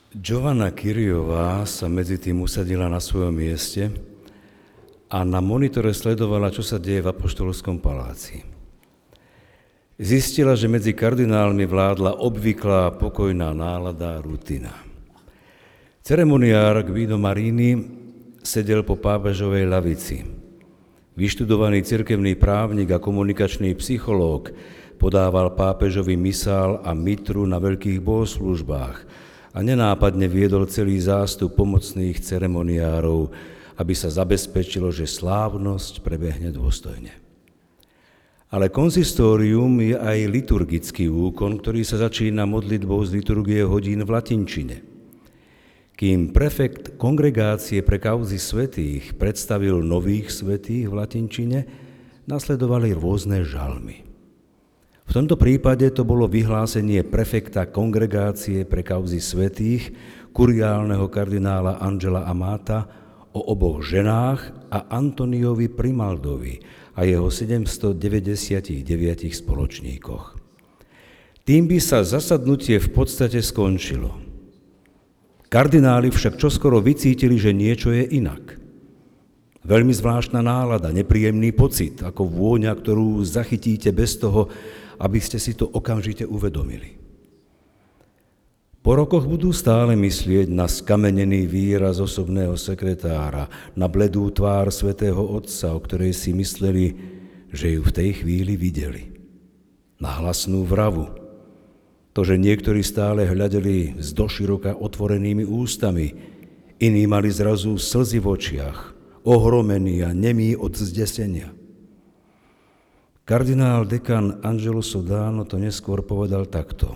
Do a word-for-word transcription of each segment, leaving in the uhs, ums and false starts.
Giovanna Kyriová sa medzi tým usadila na svojom mieste a na monitore sledovala, čo sa deje v Apoštolskom paláci. Zistila, že medzi kardinálmi vládla obvyklá pokojná nálada a rutina. Ceremoniár Guido Marini sedel po pápežovej lavici. Vyštudovaný cirkevný právnik a komunikačný psychológ podával pápežovi misál a mitru na veľkých bohoslužbách a nenápadne viedol celý zástup pomocných ceremoniárov, aby sa zabezpečilo, že slávnosť prebehne dôstojne. Ale konzistórium je aj liturgický úkon, ktorý sa začína modlitbou z liturgie hodín v latinčine. Kým prefekt kongregácie pre kauzy svätých predstavil nových svätých v latinčine, nasledovali rôzne žalmy. V tomto prípade to bolo vyhlásenie prefekta kongregácie pre kauzy svätých, kuriálneho kardinála Angela Amata, o oboch ženách a Antoniovi Primaldovi a jeho sedemstodeväťdesiatdeväť spoločníkoch. Tým by sa zasadnutie v podstate skončilo. Kardináli však čoskoro vycítili, že niečo je inak. Veľmi zvláštna nálada, nepríjemný pocit, ako vôňa, ktorú zachytíte bez toho, aby ste si to okamžite uvedomili. Po rokoch budú stále myslieť na skamenený výraz osobného sekretára, na bledú tvár svätého Otca, o ktorej si mysleli, že ju v tej chvíli videli. Na hlasnú vravu, to, že niektorí stále hľadeli z doširoka otvorenými ústami, iní mali zrazu slzy v očiach, ohromení a nemí od zdesenia. Kardinál dekan Angelo Sodano to neskôr povedal takto.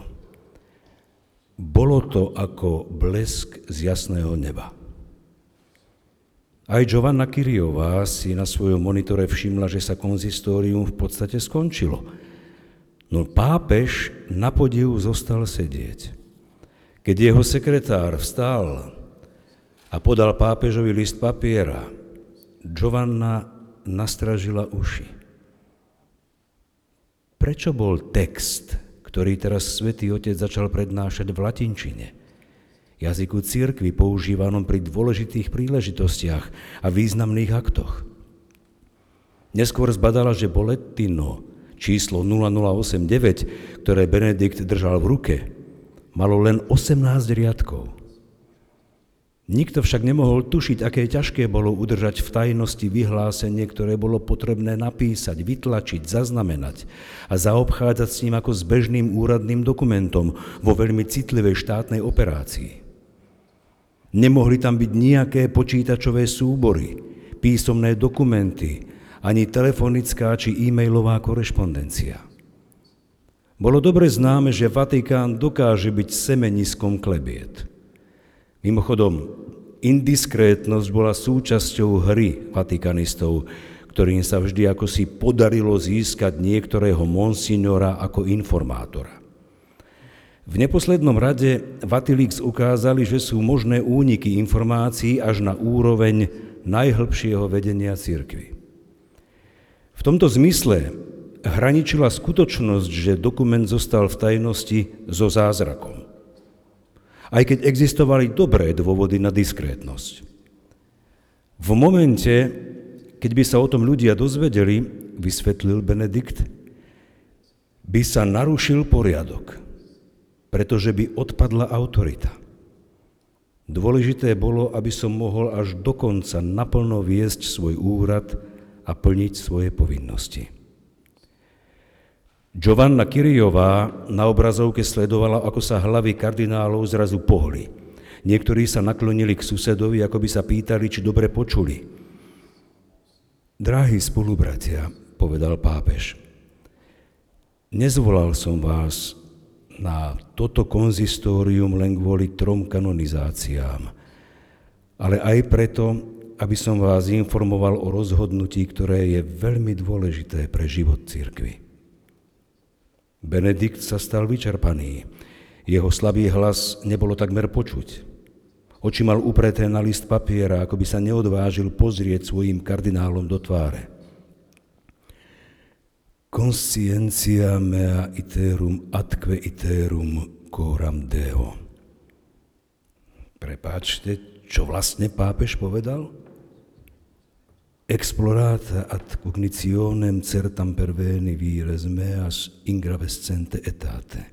Bolo to ako blesk z jasného neba. Aj Giovanna Kyriová si na svojom monitore všimla, že sa konzistórium v podstate skončilo. No pápež na podiu zostal sedieť. Keď jeho sekretár vstal a podal pápežovi list papiera, Giovanna nastražila uši. Prečo bol text, ktorý teraz Svätý Otec začal prednášať v latinčine, jazyku cirkvi používanom pri dôležitých príležitostiach a významných aktoch? Neskôr zbadala, že bolettino číslo nula nula osem deväť, ktoré Benedikt držal v ruke, malo len osemnásť riadkov. Nikto však nemohol tušiť, aké ťažké bolo udržať v tajnosti vyhlásenie, ktoré bolo potrebné napísať, vytlačiť, zaznamenať a zaobchádzať s ním ako s bežným úradným dokumentom vo veľmi citlivej štátnej operácii. Nemohli tam byť nejaké počítačové súbory, písomné dokumenty, ani telefonická či e-mailová korešpondencia. Bolo dobre známe, že Vatikán dokáže byť semeniskom klebiet. Mimochodom, indiskrétnosť bola súčasťou hry vatikanistov, ktorým sa vždy ako si podarilo získať niektorého monsignora ako informátora. V neposlednom rade Vatilix ukázali, že sú možné úniky informácií až na úroveň najhlbšieho vedenia cirkvi. V tomto zmysle hraničila skutočnosť, že dokument zostal v tajnosti so zázrakom. Aj keď existovali dobré dôvody na diskrétnosť. V momente, keď by sa o tom ľudia dozvedeli, vysvetlil Benedikt, by sa narušil poriadok, pretože by odpadla autorita. Dôležité bolo, aby som mohol až do konca naplno viesť svoj úrad a plniť svoje povinnosti. Giovanna Kyriová na obrazovke sledovala, ako sa hlavy kardinálov zrazu pohli. Niektorí sa naklonili k susedovi, ako by sa pýtali, či dobre počuli. Drahí spolubratia, povedal pápež, nezvolal som vás na toto konzistórium len kvôli trom kanonizáciám, ale aj preto, aby som vás informoval o rozhodnutí, ktoré je veľmi dôležité pre život cirkvi. Benedikt sa stal vyčerpaný. Jeho slabý hlas nebolo takmer počuť. Oči mal upreté na list papiera, ako by sa neodvážil pozrieť svojim kardinálom do tváre. Conscientia mea iterum atque iterum coram Deo. Prepáčte, čo vlastne pápež povedal? Explorata ad cognitionem certam perveni vires meas ingravescente etate.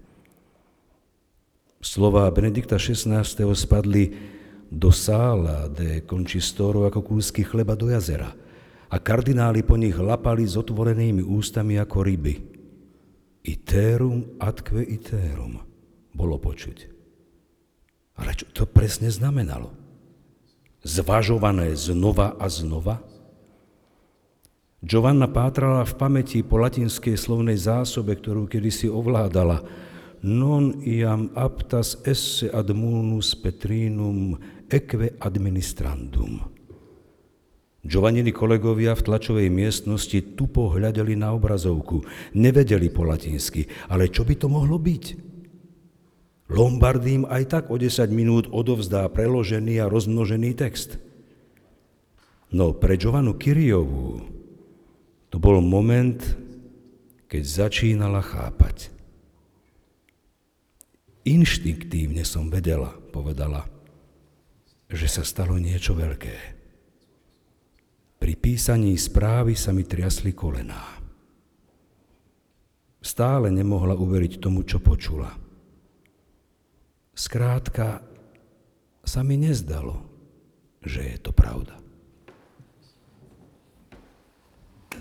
Slova Benedikta šestnásteho spadli do sála de concistoro ako kúsky chleba do jazera a kardináli po nich lapali s otvorenými ústami ako ryby. Iterum atque iterum bolo počuť. Ale čo to presne znamenalo? Zvažované znova a znova? Giovanna pátrala v pamäti po latinskej slovnej zásobe, ktorú kedysi ovládala. Non iam aptas esse ad munus Petrinum eque administrandum. Giovannini kolegovia v tlačovej miestnosti tupo hľadeli na obrazovku. Nevedeli po latinsky, ale čo by to mohlo byť? Lombardím aj tak o desať minút odovzdá preložený a rozmnožený text. No pre Giovannu Kyriovú to bol moment, keď začínala chápať. Inštinktívne som vedela, povedala, že sa stalo niečo veľké. Pri písaní správy sa mi triasli kolená. Stále nemohla uveriť tomu, čo počula. Skrátka, sa mi nezdalo, že je to pravda.